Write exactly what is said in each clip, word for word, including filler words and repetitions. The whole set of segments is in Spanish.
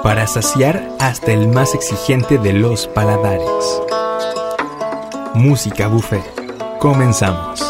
para saciar hasta el más exigente de los paladares. Música Buffet. Comenzamos.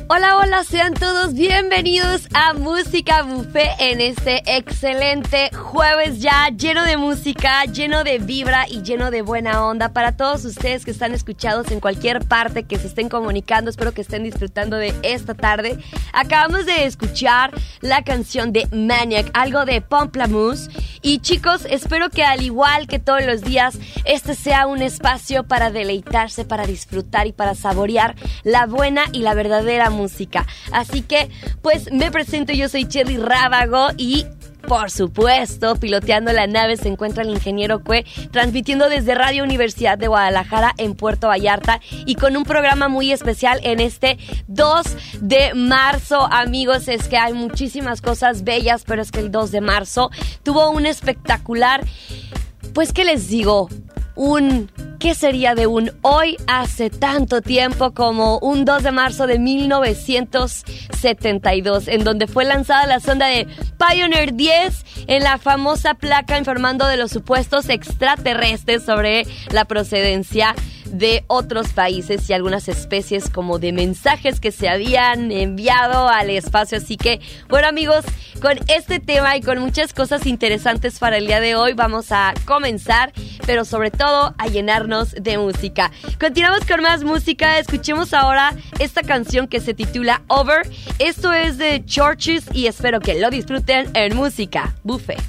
Hola, hola, sean todos bienvenidos a Música Buffet en este excelente jueves ya, lleno de música, lleno de vibra y lleno de buena onda para todos ustedes que están escuchados en cualquier parte, que se estén comunicando. Espero que estén disfrutando de esta tarde. Acabamos de escuchar la canción de Maniac, algo de Pomplamoose. Y chicos, espero que al igual que todos los días, este sea un espacio para deleitarse, para disfrutar y para saborear la buena y la verdadera música. Así que, pues me presento, yo soy Cherry Rábago y... por supuesto, piloteando la nave se encuentra el ingeniero Cue, transmitiendo desde Radio Universidad de Guadalajara en Puerto Vallarta y con un programa muy especial en este dos de marzo. Amigos, es que hay muchísimas cosas bellas, pero es que el dos de marzo tuvo un espectacular, pues, ¿qué les digo? Un... ¿Qué sería de un hoy hace tanto tiempo como un dos de marzo de mil novecientos setenta y dos, en donde fue lanzada la sonda de Pioneer diez en la famosa placa informando de los supuestos extraterrestres sobre la procedencia de otros países y algunas especies como de mensajes que se habían enviado al espacio? Así que, bueno amigos, con este tema y con muchas cosas interesantes para el día de hoy vamos a comenzar, pero sobre todo a llenarnos de música. Continuamos con más música. Escuchemos ahora esta canción que se titula Over. Esto es de Churches y espero que lo disfruten en Música Buffet.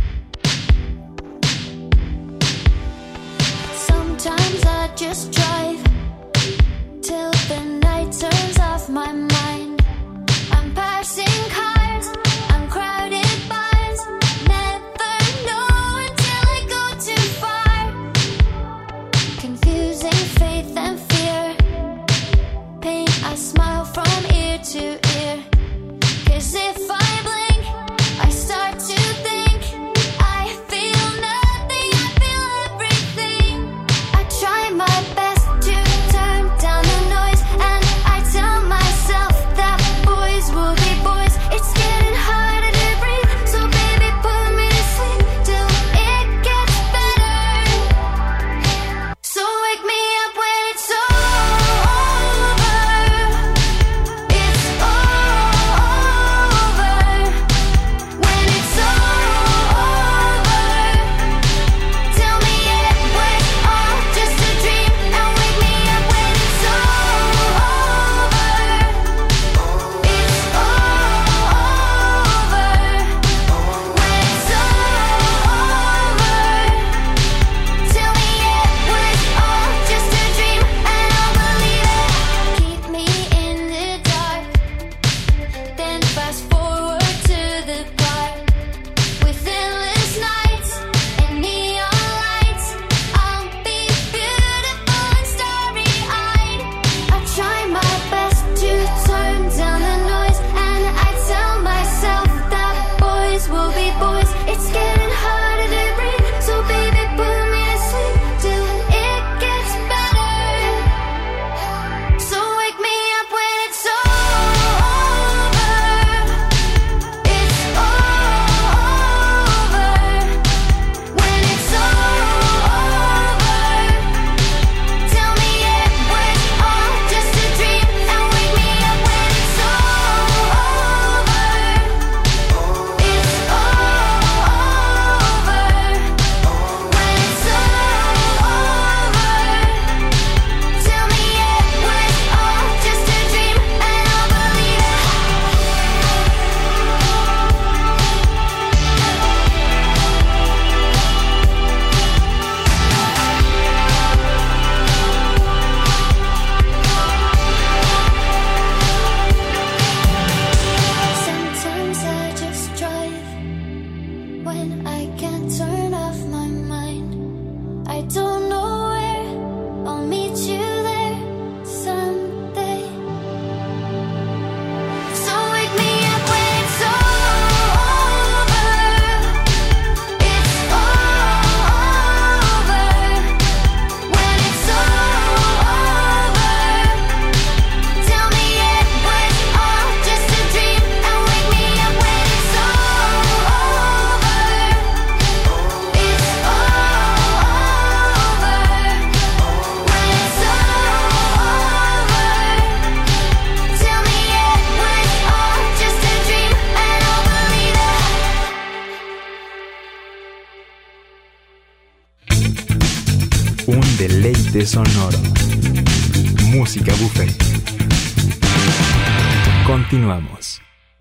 Sometimes I just drive till the night turns off my mind. I'm passing cars, I'm crowded bars. Never know until I go too far. Confusing faith and fear. Pain, I smile from ear to ear. 'Cause if I blink, I start to think I feel nothing, I feel everything. I try my best Un deleite sonoro. Música Buffet. Continuamos.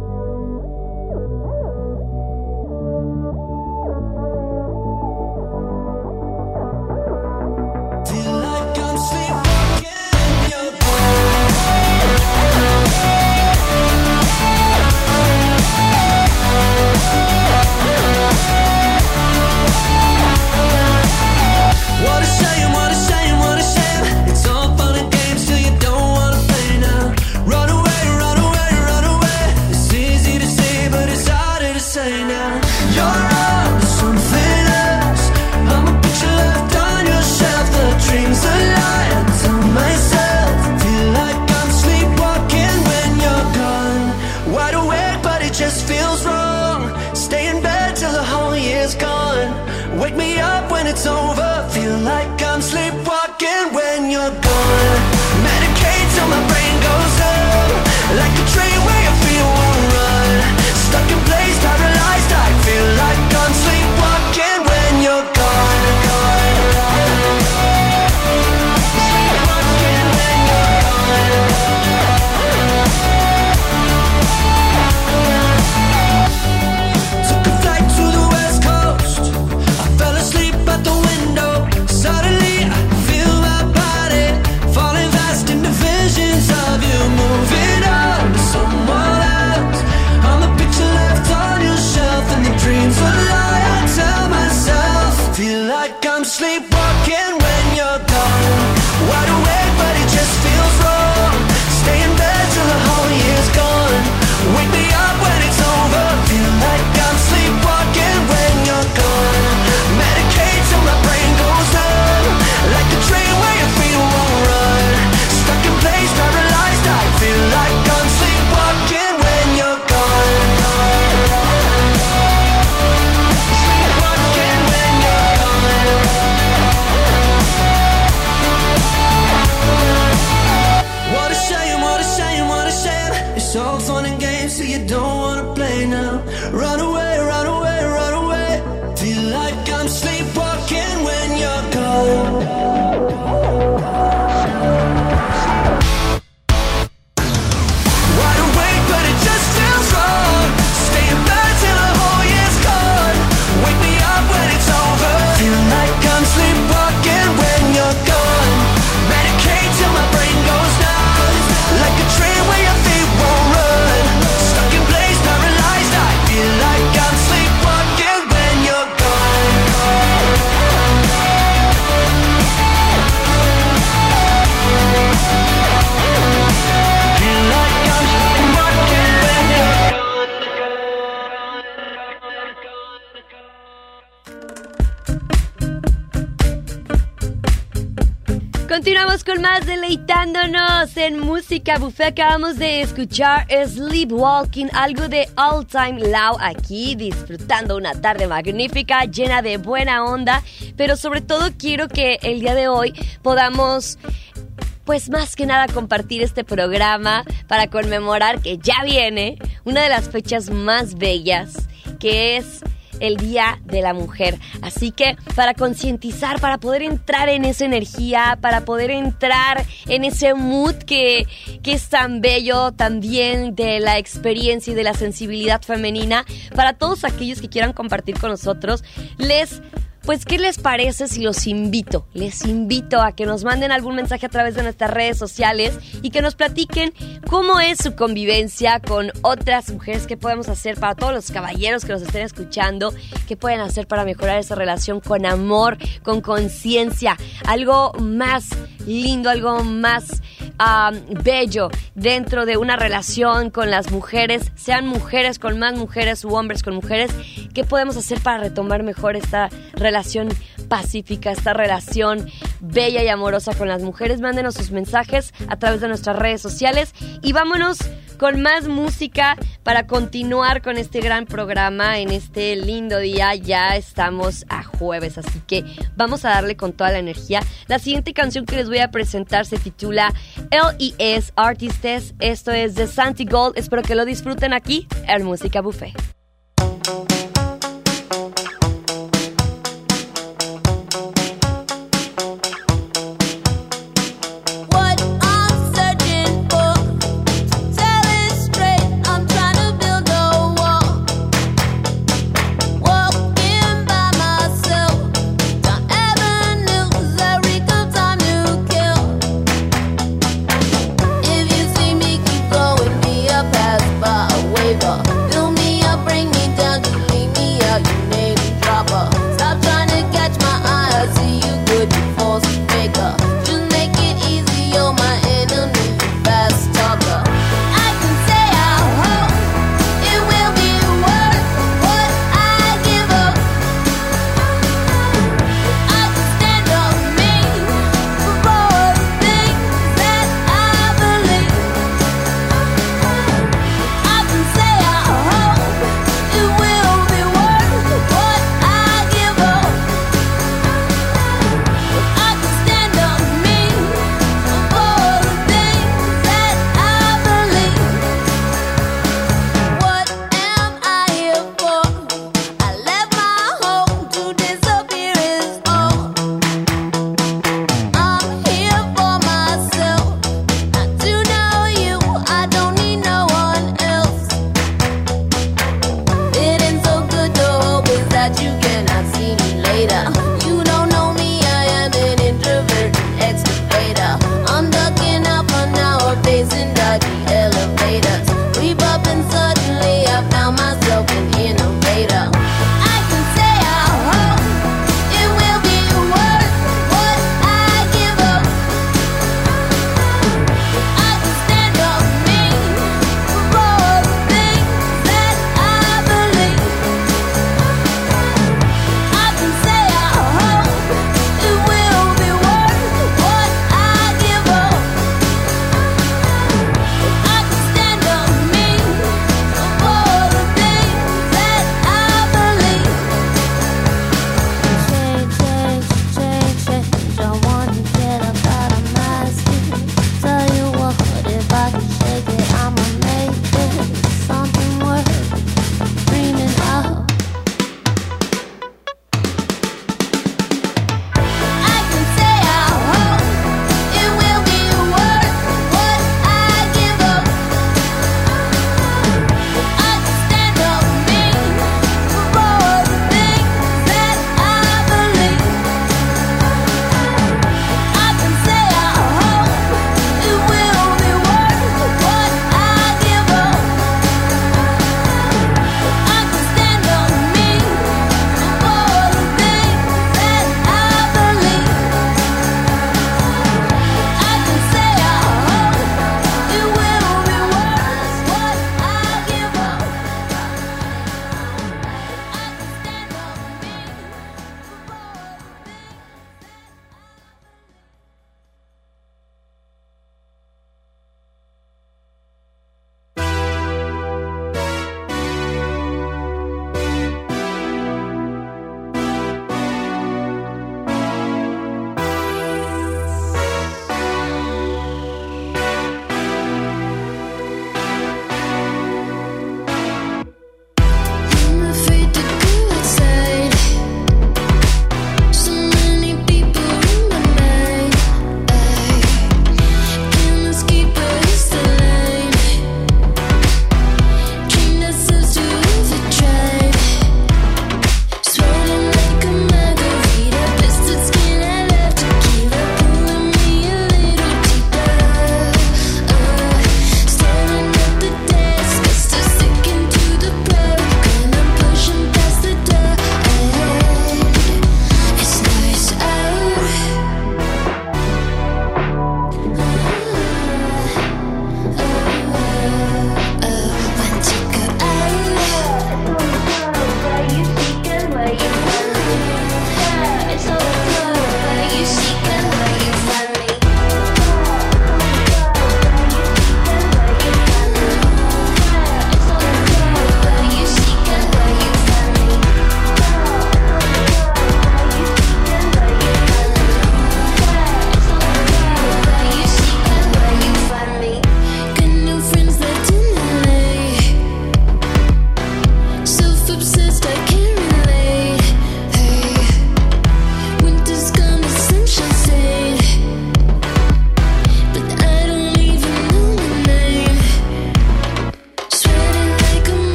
Continuamos con más deleitándonos en Música Buffet. Acabamos de escuchar Sleepwalking, algo de All Time Low, aquí disfrutando una tarde magnífica, llena de buena onda, pero sobre todo quiero que el día de hoy podamos, pues más que nada, compartir este programa para conmemorar que ya viene una de las fechas más bellas, que es el Día de la Mujer. Así que para concientizar, para poder entrar en esa energía, para poder entrar en ese mood que, que es tan bello también de la experiencia y de la sensibilidad femenina, para todos aquellos que quieran compartir con nosotros, les... Pues, ¿qué les parece si los invito? Les invito a que nos manden algún mensaje a través de nuestras redes sociales y que nos platiquen cómo es su convivencia con otras mujeres, qué podemos hacer para todos los caballeros que nos estén escuchando, qué pueden hacer para mejorar esa relación con amor, con conciencia, algo más lindo, algo más um, bello dentro de una relación con las mujeres, sean mujeres con más mujeres u hombres con mujeres. ¿Qué podemos hacer para retomar mejor esta relación pacífica, esta relación bella y amorosa con las mujeres? Mándenos sus mensajes a través de nuestras redes sociales y vámonos con más música para continuar con este gran programa en este lindo día. Ya estamos a jueves, así que vamos a darle con toda la energía. La siguiente canción que les voy a presentar se titula L E S Artistes. Esto es de Santi Gold. Espero que lo disfruten aquí en Música Buffet.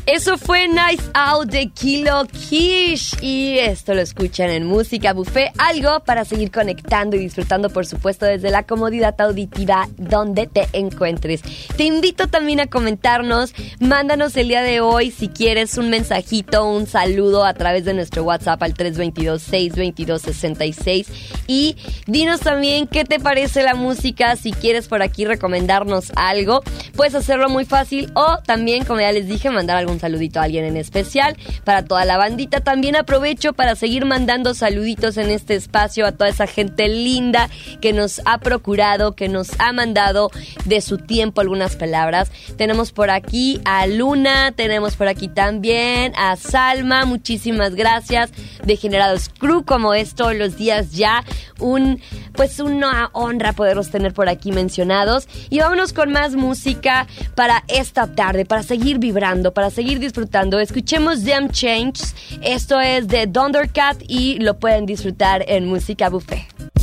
Eso fue Nice Out de Kilo Kish y esto lo escuchan en Música Buffet, algo para seguir conectando y disfrutando, por supuesto, desde la comodidad auditiva donde te encuentres. Te invito también a comentarnos, mándanos el día de hoy si quieres un mensajito, un saludo a través de nuestro WhatsApp al tres dos dos, seis dos dos, seis seis y dinos también qué te parece la música, si quieres por aquí recomendarnos algo, puedes hacerlo muy fácil o también, como ya les dije, mandar algún saludito a alguien en especial. Para toda la bandita también aprovecho para seguir mandando saluditos en este espacio a toda esa gente linda que nos ha procurado, que nos ha mandado de su tiempo algunas palabras. Tenemos por aquí a Luna, tenemos por aquí también a Salma, muchísimas gracias. Degenerados Crew, como es todos los días ya, un pues una honra poderlos tener por aquí mencionados. Y vámonos con más música para esta tarde, para seguir vibrando, para seguir disfrutando. Escuchemos Them Changes. Esto es de Thundercat y lo pueden disfrutar en Música Buffet.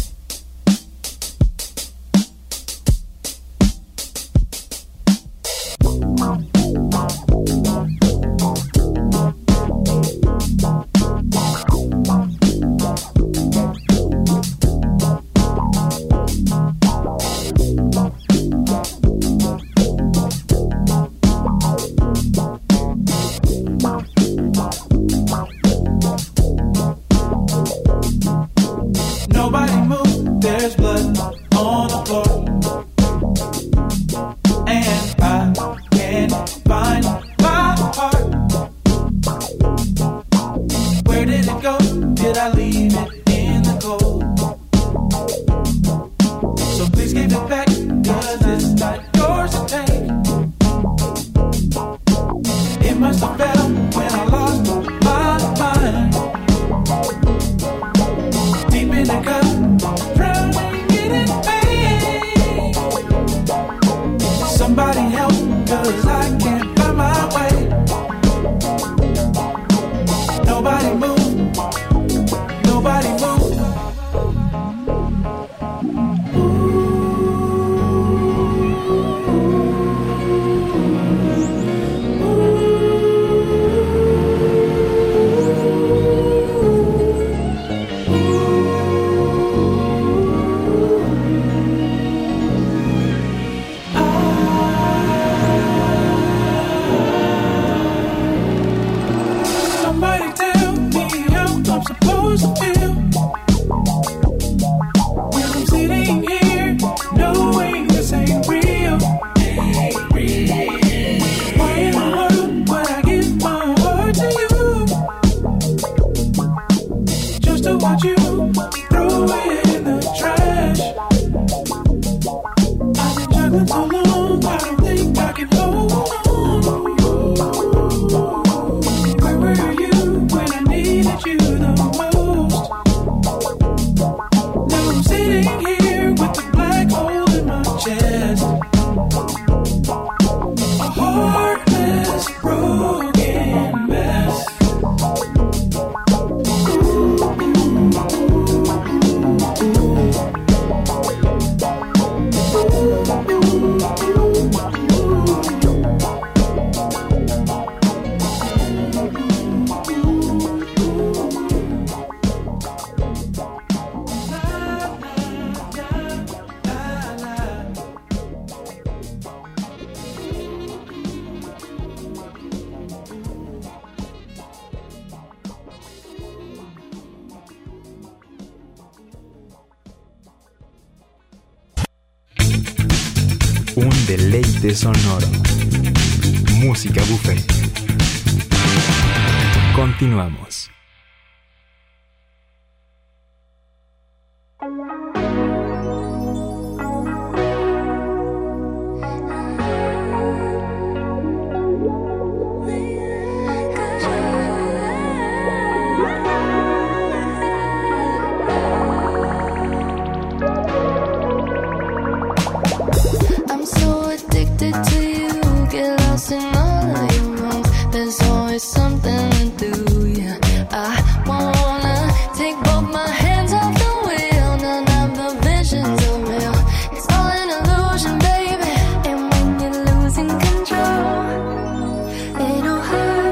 Un deleite sonoro. Música Buffet. Continuamos. It'll hurt.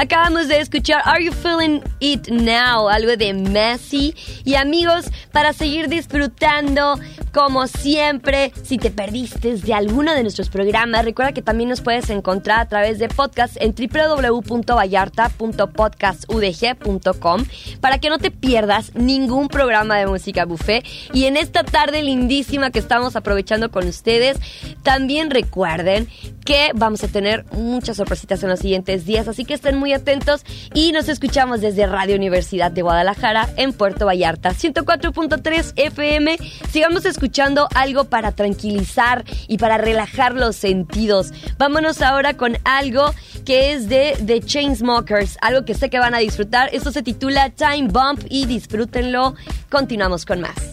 Acabamos de escuchar Are You Feeling It Now, algo de Messi. Y amigos, para seguir disfrutando, como siempre, si te perdiste de alguno de nuestros programas, recuerda que también nos puedes encontrar a través de podcast en doble u doble u doble u punto vallarta punto podcast u d g punto com para que no te pierdas ningún programa de Música Buffet. Y en esta tarde lindísima que estamos aprovechando con ustedes, también recuerden que vamos a tener muchas sorpresitas en los siguientes días, así que estén muy atentos y nos escuchamos desde Radio Universidad de Guadalajara en Puerto Vallarta, ciento cuatro punto tres F M. Sigamos escuchando algo para tranquilizar y para relajar los sentidos. Vámonos ahora con algo que es de The Chainsmokers, algo que sé que van a disfrutar. Esto se titula Time Bump y disfrútenlo. Continuamos con más.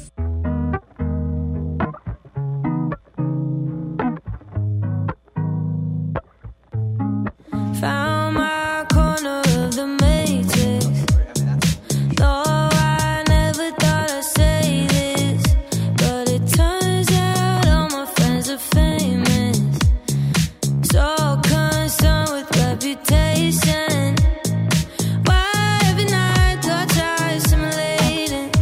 Found my corner of the matrix. Though I never thought I'd say this, but it turns out all my friends are famous. So concerned with reputation. Why every night do I try simulating?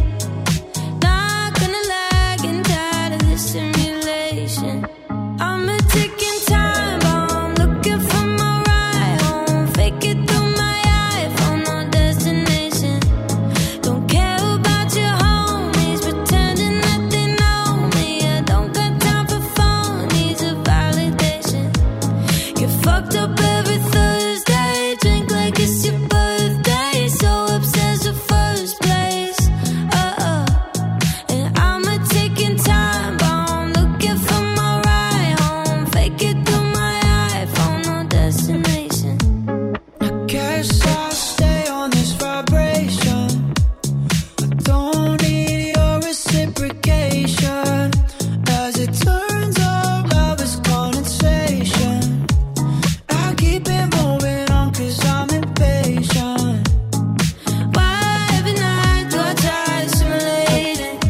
Not gonna lag and tired of this simulation. I'm a ticking time bomb, looking for my ride home. Fake it through my iPhone, no destination. Don't care about your homies, pretending that they know me. I don't got time for phone, needs a validation. Get fucked up every Thursday, drink like it's your birthday. So obsessed with first place, uh-uh. And I'm a ticking time bomb, looking for my ride home. Fake it through my iPhone, no destination. I guess I'll stay on this vibration. I don't need your reciprocation. As it turns out, love is condensation. I keep it moving on cause I'm impatient. Why every night do I try simulating?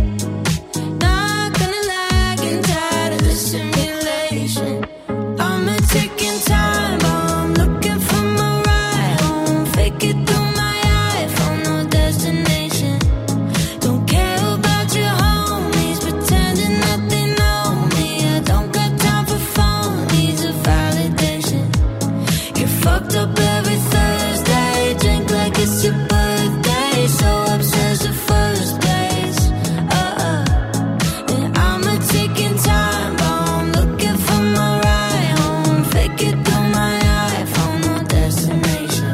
Not gonna lag and tired of the simulation. I'm a ticking time bomb, looking for my ride home. Fake it through my iPhone, no destination. Don't care about your homies, pretending that they know me. I don't got time for phone, needs a validation. Get fucked up every Thursday, drink like it's your birthday. So obsessed with first place, uh-uh. And I'm a ticking time bomb, looking for my ride home. Fake it through my iPhone, no destination.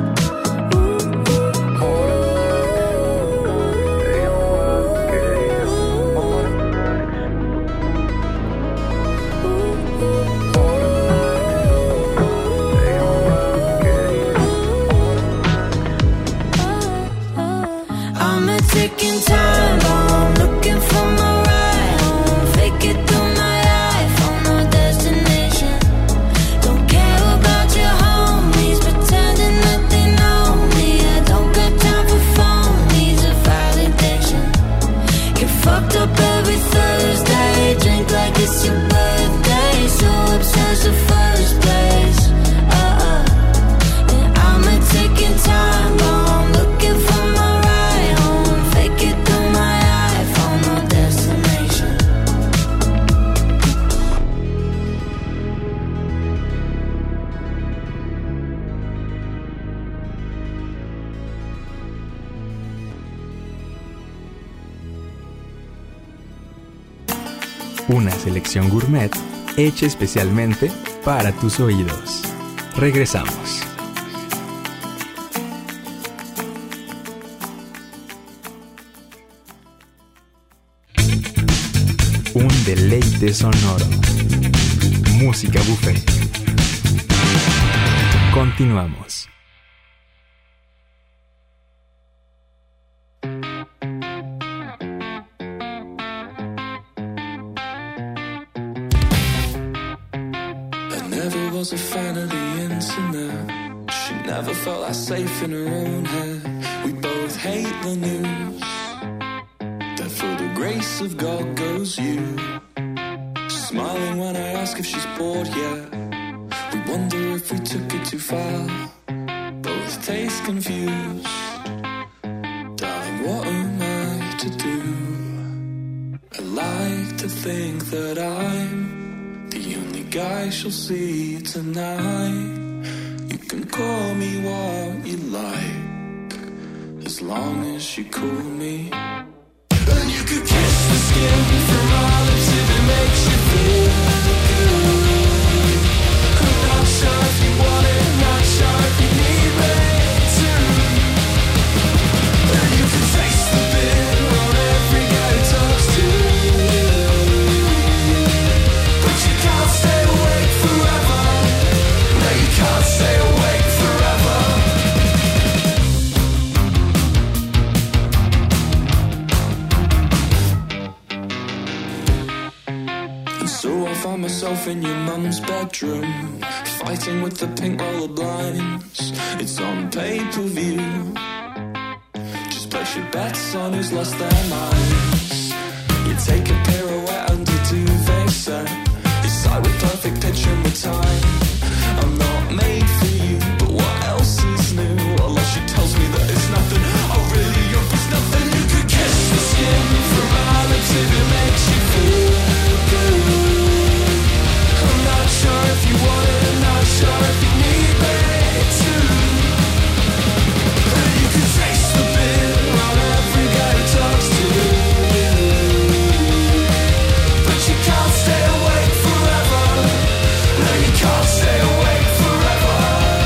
I'm a ticking time bomb, looking for my ride home. Fake it through my iPhone, no destination. Don't care about your homies, pretending that they know me. I don't got time for phone, needs a validation. Get fucked up every Thursday, drink like it's your birthday. So obsessed with first place, uh-uh. And I'm a ticking time bomb, looking for my ride home. Fake it through my iPhone, no destination. Una selección gourmet hecha especialmente para tus oídos. Regresamos. Un deleite sonoro. Música Buffet. Continuamos. Never was a fan of the internet. She never felt as safe in her own head. We both hate the news. That for the grace of God goes you. Smiling when I ask if she's bored yet. We wonder if we took it too far. Both taste confused. Darling, what am I to do? I like to think that I'm the only guy she'll see tonight. You can call me what you like, as long as you call me. And you could kiss the skin from my lips if it makes you feel good. I'm not sure if you want it, not sure if you need me to. And you can taste the bitter on every guy who talks to you. But you can't stay awake forever. No, you can't stay awake forever. So I find myself in your mum's bedroom, fighting with the pink roller blinds. It's on pay-per-view. Just place your bets on who's lost their minds. You take a pirouette under duvet set, decide with perfect pitch and with time. I'm not made for you, but what else is new? Although she tells me that it's nothing, oh really, you're just nothing. You could kiss the skin from my lips if it makes you feel good. I'm not sure if you want it, I'm not sure if you need me to. You can taste the bitter on every guy who talks to you. But you can't stay awake forever. No, you can't stay awake forever.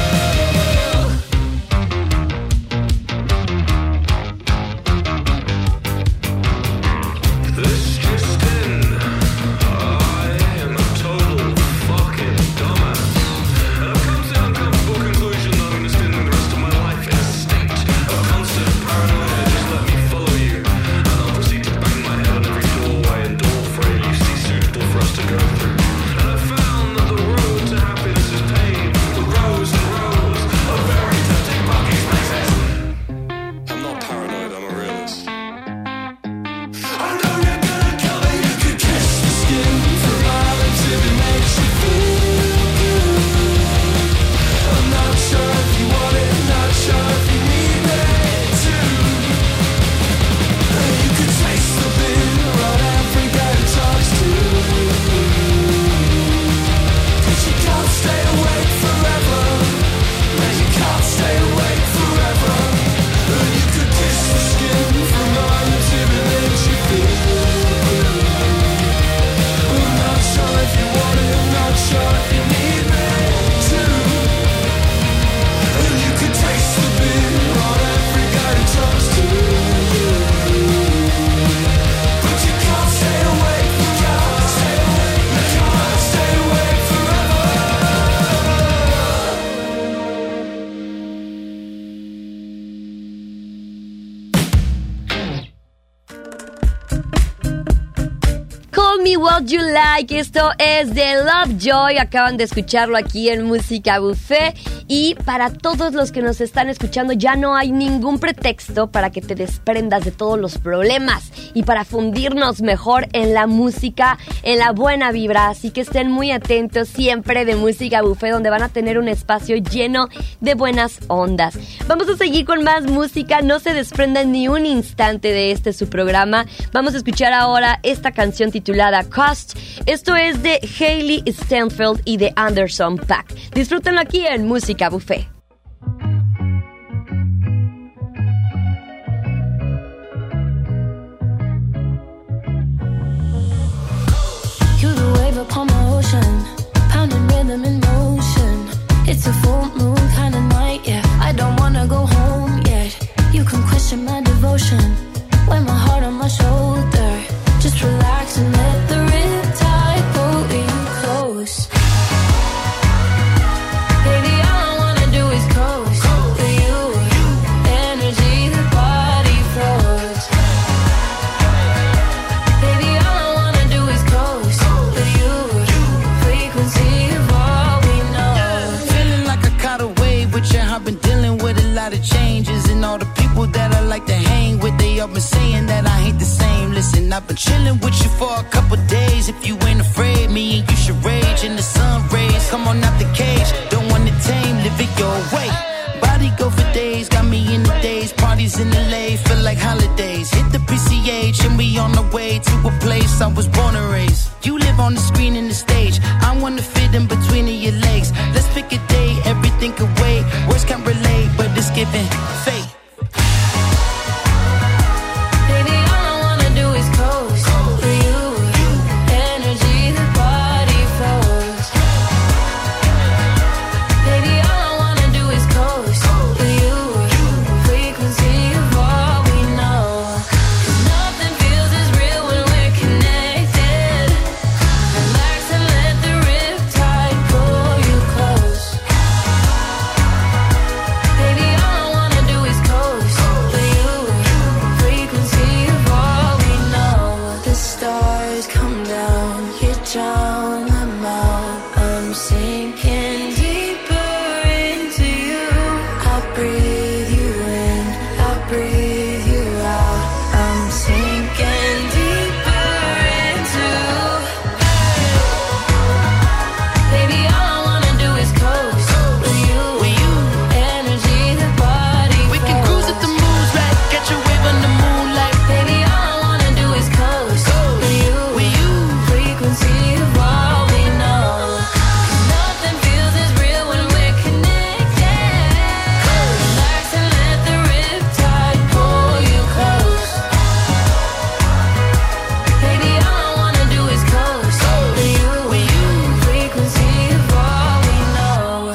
This just in. I am a total fucking dumbass. And I've come to the uncomfortable conclusion that I'm going to spend the rest of my life in a state of constant paranoia. Just let me follow you, and I'll proceed to bang my head on every doorway and door frame you see suitable for us to go through. And I found that the road to happiness is paved with rows and rows of very tempting parking spaces. I'm not paranoid, I'm a realist. I know you're gonna kill me. You could kiss the skin from my lips if it makes you feel good. I'm not sure if you want it, not sure if you need me to. And you could taste the bitter on every guy who talks to you. But you can't stay awake forever. No, you can't stay awake forever. And you could kiss the skin from my lips if it makes you feel good. I'm not sure if you want it, I'm not sure if you need me to. And you could taste the bitter on every guy who talks to you. But you can't stay awake, you can't stay awake, you can't stay awake forever. Call Me What You Like, esto es de Lovejoy, acaban de escucharlo aquí en Música Buffet. Y para todos los que nos están escuchando, ya no hay ningún pretexto para que te desprendas de todos los problemas y para fundirnos mejor en la música, en la buena vibra. Así que estén muy atentos siempre de Música Buffet, donde van a tener un espacio lleno de buenas ondas. Vamos a seguir con más música, no se desprendan ni un instante de este su programa. Vamos a escuchar ahora esta canción titulada Cost. Esto es de Hailey Steinfeld y de Anderson .Paak. Disfrútenlo aquí en Música Buffet. You're the wave upon my ocean, pounding rhythm in motion. It's a full moon kind of night, yeah. I don't wanna go home yet. You can question my devotion, wear my heart on my shoulder. Just relax and let the riptide pull you close. Baby, all I wanna do is coast with you. Energy, the body flows. Baby, all I wanna do is coast with you. Frequency of all we know. Feeling like I caught a wave with you. I've been dealing with a lot of changes, and all the people that I like to hang with, they all been saying that I ain't the same. Listen, I've been chilling with you for a couple days. If you ain't afraid, me and you should rage in the sun rays. Come on out the cage, don't want to tame, live it your way. Body go for way to a place I was born and raised. You live on the screen and the stage. I wanna fit in between your legs. Let's pick a day, everything could wait. Words can't relate, but it's giving faith. Baby, all I wanna do is coast for you. Energy, the body flows. Baby, all I wanna do is coast for you. Frequency of all we know. 'Cause nothing feels as real when we're connected. Relax and let the riptide pull you close. Baby, all I wanna do is coast for you. Frequency of all we know. The stars come down, you drown them out. I'm sinking deeper into you. I breathe you in, I breathe you out. I'm sinking deeper into. Baby, all I wanna do is coast with you. With you. Energy, the body We can cruise at the moonlight, catch a wave on the moonlight. Baby, all I wanna do is coast with you. With you. Frequency of all we know. 'Cause nothing feels as real when we're connected. Relax and let the riptide pull you close. Baby, all I wanna do is coast with you. With you. Frequency of all we know.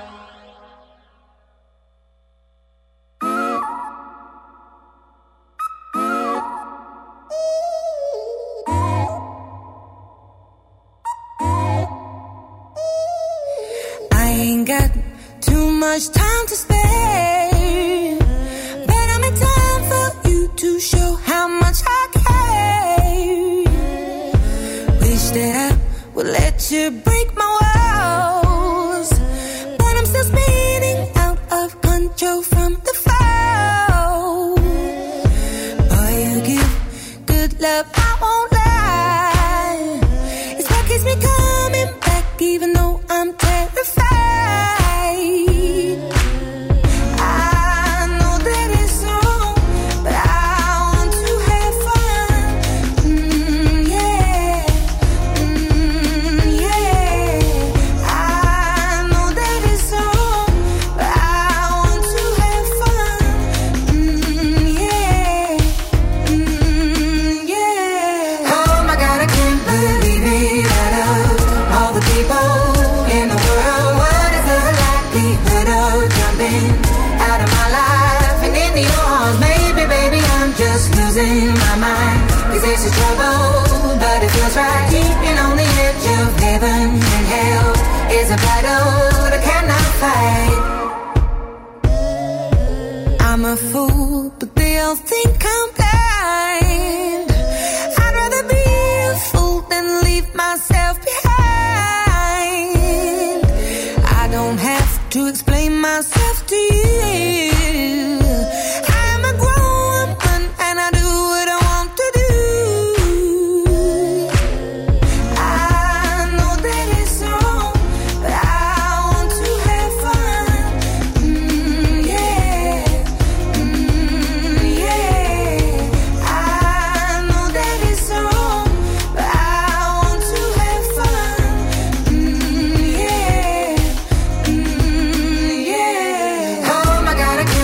I ain't got too much time to spare, but I'm in time for you to show how much I care. Wish that I would let you break my walls, but I'm still spinning out of control from the fall. Boy, you give good love, I won't lie. It's what keeps me coming back, even though I'm terrified. I know that it's wrong, but I want to have fun. Mm, yeah, mm, yeah. I know that it's wrong, but I want to have fun. Mm, yeah, mm, yeah. Oh my God, I can't believe it. Out of all the people in the world, what is the likelihood of jumping out of my life and into your arms? Maybe, baby, I'm just losing my mind. 'Cause this is trouble, but it feels right. Keeping on the edge of heaven and hell is a battle that I cannot fight. I'm a fool, but they all think I'm blind. I'd rather be a fool than leave myself behind. I don't have to explain myself to you. I'm a grown woman and I do what I want to do. I know that it's wrong, but I want to have fun. Mm, yeah, mm, yeah. I know that it's wrong, but I want to have fun. Mm, yeah, mm, yeah. Oh my God, I can't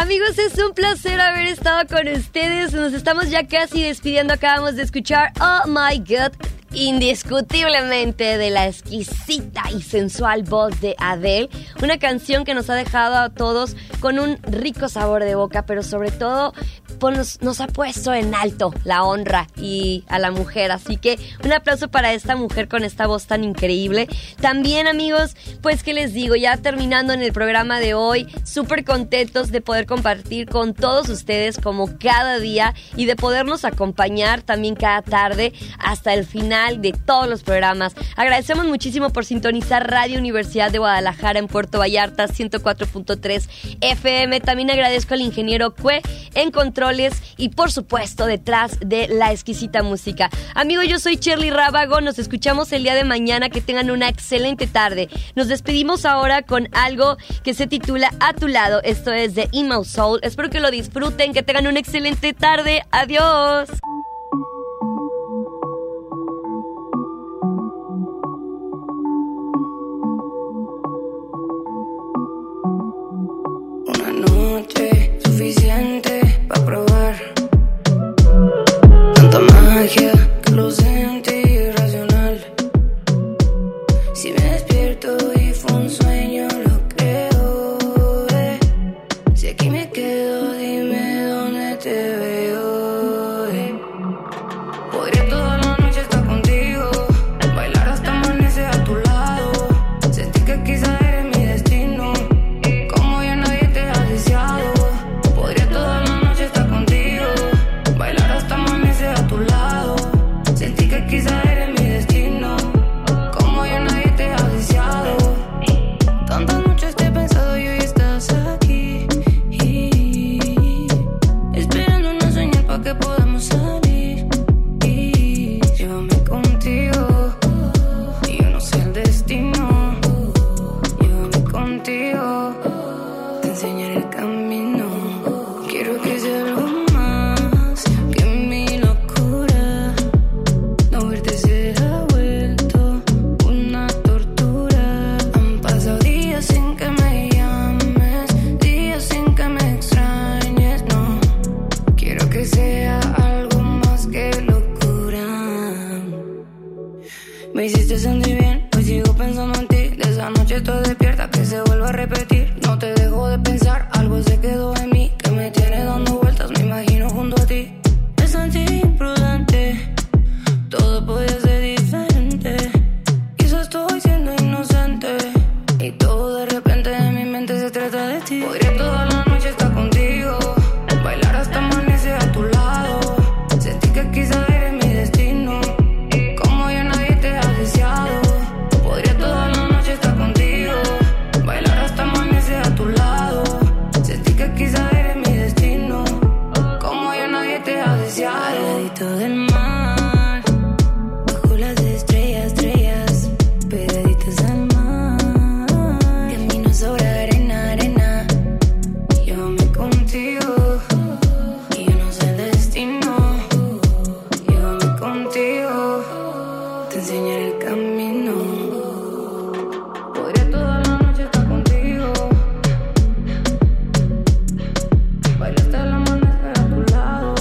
Amigos, es un placer haber estado con ustedes. Nos estamos ya casi despidiendo. Acabamos de escuchar Oh My God, indiscutiblemente de la exquisita y sensual voz de Adele. Una canción que nos ha dejado a todos con un rico sabor de boca, pero sobre todo pues, nos, nos ha puesto en alto la honra y a la mujer. Así que un aplauso para esta mujer con esta voz tan increíble. También, amigos, pues que les digo, ya terminando en el programa de hoy, súper contentos de poder compartir con todos ustedes como cada día y de podernos acompañar también cada tarde hasta el final de todos los programas. Agradecemos muchísimo por sintonizar Radio Universidad de Guadalajara en Puerto Vallarta ciento cuatro punto tres F M. También agradezco al ingeniero Cue en controles y por supuesto detrás de la exquisita música. Amigos, yo soy Shirley Rábago. Nos escuchamos el día de mañana. Que tengan una excelente tarde. Nos despedimos ahora con algo que se titula A Tu Lado. Esto es de Emo Soul. Espero que lo disfruten, que tengan una excelente tarde. Adiós. Noche suficiente para probar tanta magia que lo sentí irracional. Si me despierto y fue un sueño, lo creo, eh. Si aquí me quedo, dime dónde te veo, eh. Podría toda la noche estar contigo, bailar hasta amanecer a tu lado. Sentí que quizá eres mi destino. Podría toda la noche estar contigo, bailar hasta amanecer a tu lado. Sentí que quizá eres mi destino, como yo nadie te ha deseado. Tantas noches te he pensado y hoy estás aquí, esperando una señal para que podamos salir. Llévame contigo, y yo no sé el destino. Llévame contigo, te enseñaré el camino. Quiero que sea algo más que mi locura. No verte se ha vuelto una tortura. Han pasado días sin que me llames, días sin que me extrañes. No, quiero que sea algo más que locura. Me hiciste sentir bien, hoy sigo pensando en ti. De esa noche estoy despierta, que se vuelva a repetir. No te dejo de pensar, algo se quedó en mí que me tiene dando vueltas, me imagino junto a ti. Me sentí imprudente, todo podía ser diferente. Quizás estoy siendo inocente y todo de repente en mi mente se trata de ti. Podría toda la noche estar contigo, bailar hasta amanecer a tu lado. Sentí que quizás eres mi destino, como yo nadie te ha deseado. Podría toda la noche estar contigo, bailar hasta amanecer a tu lado. Sentí que quizás eres mi destino, como yo nadie te ha deseado. Al ladito del mar, bajo las estrellas, estrellas, pegaditas al mar. Camino sobre arena, arena. Llévame contigo, y yo no sé el destino. Llévame contigo, te enseñaré el camino. Podría toda la noche estar contigo, bailar hasta el amanecer a tu lado.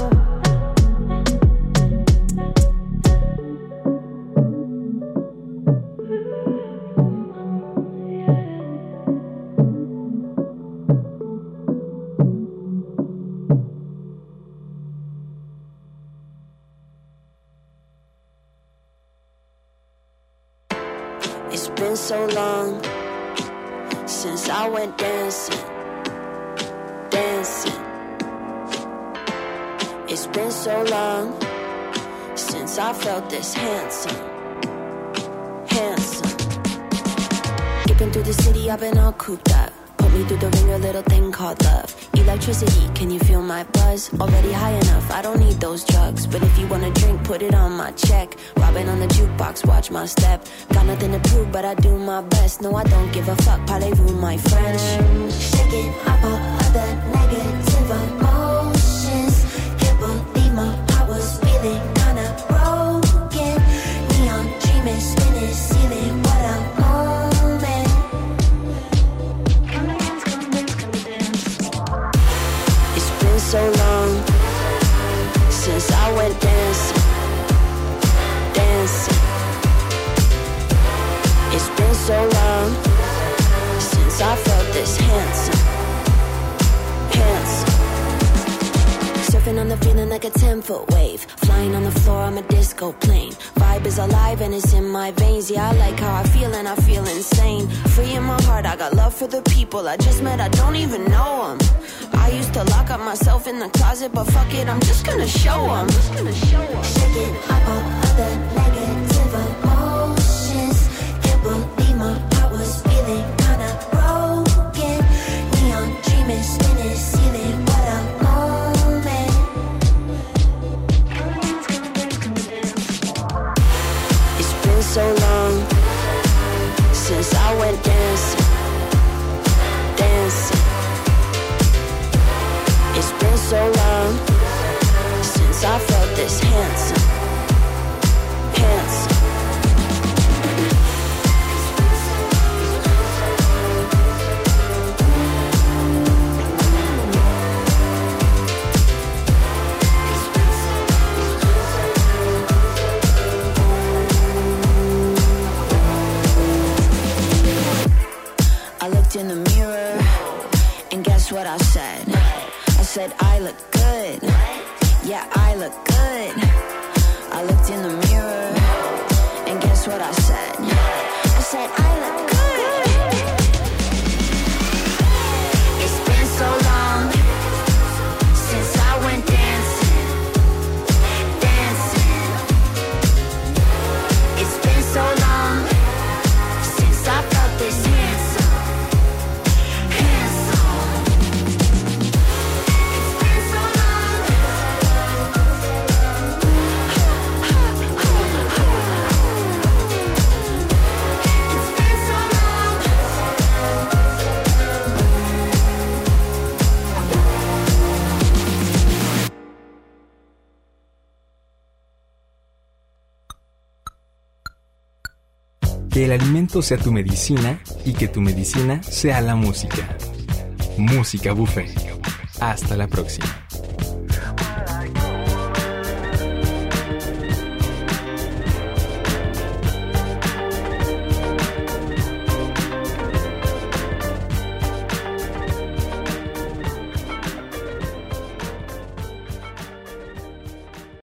It's been so long since I went dancing, dancing. It's been so long since I felt this handsome, handsome. Skipping through the city, I've been all cooped up. Put me through the ringer, little thing called love. Electricity, can you feel my buzz? Already high enough, I don't need those drugs. But if you wanna drink, put it on my check. Robbing on the jukebox, watch my step. Got nothing to prove, but I do my best. No, I don't give a fuck, parlez-vous my French. Shaking off all other negative emotions. Can't believe my heart was feeling kinda broken. Neon dreaming, spinning, ceiling, what a moment. Come dance, come dance, come dance. foot wave. Flying on the floor, I'm a disco plane. Vibe is alive and it's in my veins. Yeah, I like how I feel and I feel insane. Free in my heart, I got love for the people I just met, I don't even know them. I used to lock up myself in the closet, but fuck it, I'm just gonna show them. Shaking up all of the negative emotions. Can't believe my heart was feeling kinda broken. Neon dreaming, spinning, ceiling, what a moment. It's been so long since I went dancing, dancing. It's been so long since I felt this handsome, handsome. I looked in the mirror and guess what I said? I said I look good. Yeah, I look good. I looked in the mirror and guess what I said? I said I look good. It's been so long since I went dancing, dancing. It's been so long since I felt this handsome, handsome. It's been so long. It's been so long. Que el alimento sea tu medicina y que tu medicina sea la música. Música Buffet. Hasta la próxima.